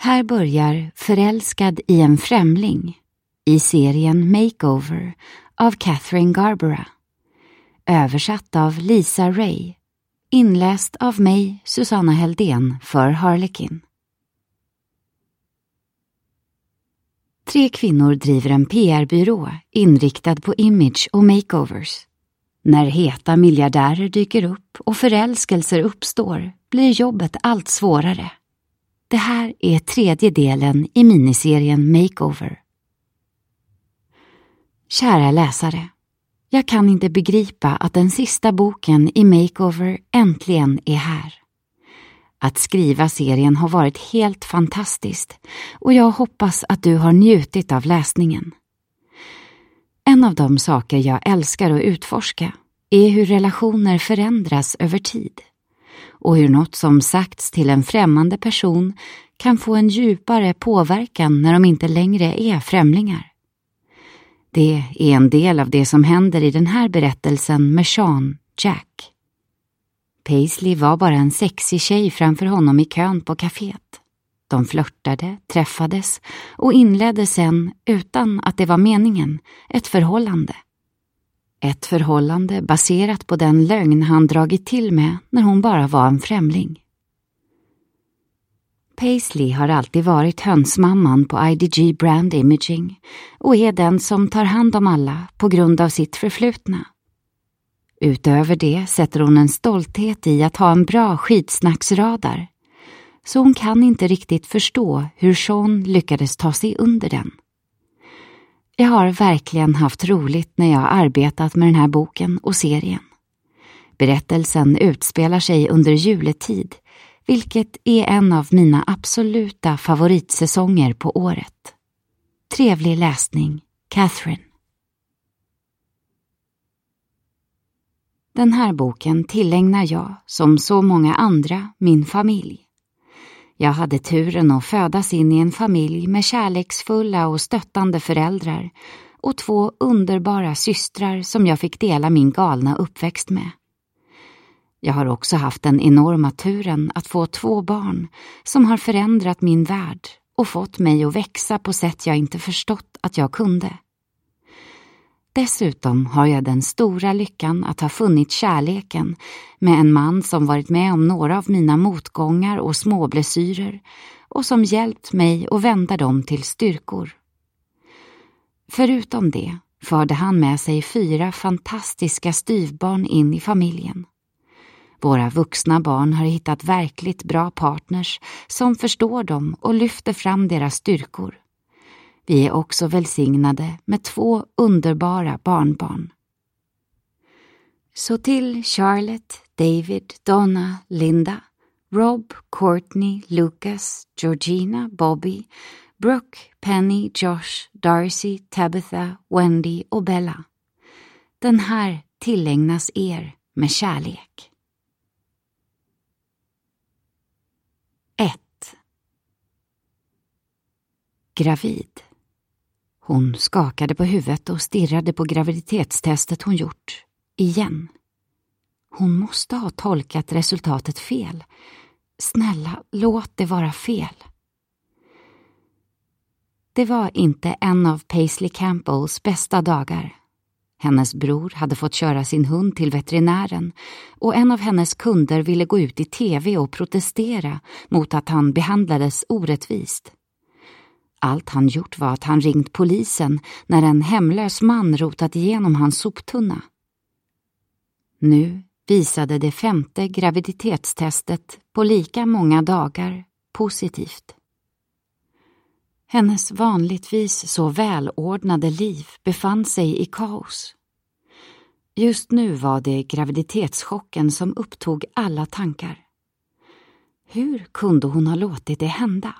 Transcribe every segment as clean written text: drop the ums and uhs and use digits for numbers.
Här börjar Förälskad i en främling i serien Makeover av Catherine Garbera. Översatt av Lisa Ray. Inläst av mig, Susanna Heldén, för Harlequin. 3 kvinnor driver en PR-byrå inriktad på image och makeovers. När heta miljardärer dyker upp och förälskelser uppstår blir jobbet allt svårare. Det här är 3:e delen i miniserien Makeover. Kära läsare, jag kan inte begripa att den sista boken i Makeover äntligen är här. Att skriva serien har varit helt fantastiskt och jag hoppas att du har njutit av läsningen. En av de saker jag älskar att utforska är hur relationer förändras över tid och hur något som sagts till en främmande person kan få en djupare påverkan när de inte längre är främlingar. Det är en del av det som händer i den här berättelsen med Sean, Jack. Paisley var bara en sexig tjej framför honom i kön på kaféet. De flörtade, träffades och inledde sen, utan att det var meningen, ett förhållande. Ett förhållande baserat på den lögn han dragit till med när hon bara var en främling. Paisley har alltid varit hönsmamman på IDG Brand Imaging och är den som tar hand om alla på grund av sitt förflutna. Utöver det sätter hon en stolthet i att ha en bra skitsnacksradar, så hon kan inte riktigt förstå hur Sean lyckades ta sig under den. Jag har verkligen haft roligt när jag arbetat med den här boken och serien. Berättelsen utspelar sig under juletid, vilket är en av mina absoluta favoritsäsonger på året. Trevlig läsning, Catherine. Den här boken tillägnar jag, som så många andra, min familj. Jag hade turen att födas in i en familj med kärleksfulla och stöttande föräldrar och 2 underbara systrar som jag fick dela min galna uppväxt med. Jag har också haft den enorma turen att få 2 barn som har förändrat min värld och fått mig att växa på sätt jag inte förstått att jag kunde. Dessutom har jag den stora lyckan att ha funnit kärleken med en man som varit med om några av mina motgångar och småblessyrer och som hjälpt mig att vända dem till styrkor. Förutom det förde han med sig 4 fantastiska styvbarn in i familjen. Våra vuxna barn har hittat verkligt bra partners som förstår dem och lyfter fram deras styrkor. Vi är också välsignade med 2 underbara barnbarn. Så till Charlotte, David, Donna, Linda, Rob, Courtney, Lucas, Georgina, Bobby, Brooke, Penny, Josh, Darcy, Tabitha, Wendy och Bella. Den här tillägnas er med kärlek. 1. Gravid. Hon skakade på huvudet och stirrade på graviditetstestet hon gjort. Igen. Hon måste ha tolkat resultatet fel. Snälla, låt det vara fel. Det var inte en av Paisley Campbells bästa dagar. Hennes bror hade fått köra sin hund till veterinären och en av hennes kunder ville gå ut i tv och protestera mot att han behandlades orättvist. Allt han gjort var att han ringt polisen när en hemlös man rotat igenom hans soptunna. Nu visade det 5:e graviditetstestet på lika många dagar positivt. Hennes vanligtvis så välordnade liv befann sig i kaos. Just nu var det graviditetschocken som upptog alla tankar. Hur kunde hon ha låtit det hända?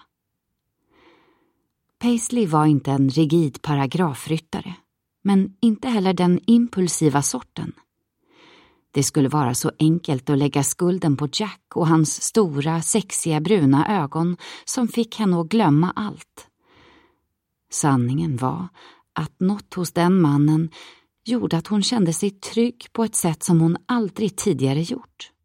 Paisley var inte en rigid paragrafryttare, men inte heller den impulsiva sorten. Det skulle vara så enkelt att lägga skulden på Jack och hans stora, sexiga bruna ögon som fick henne att glömma allt. Sanningen var att något hos den mannen gjorde att hon kände sig trygg på ett sätt som hon aldrig tidigare gjort.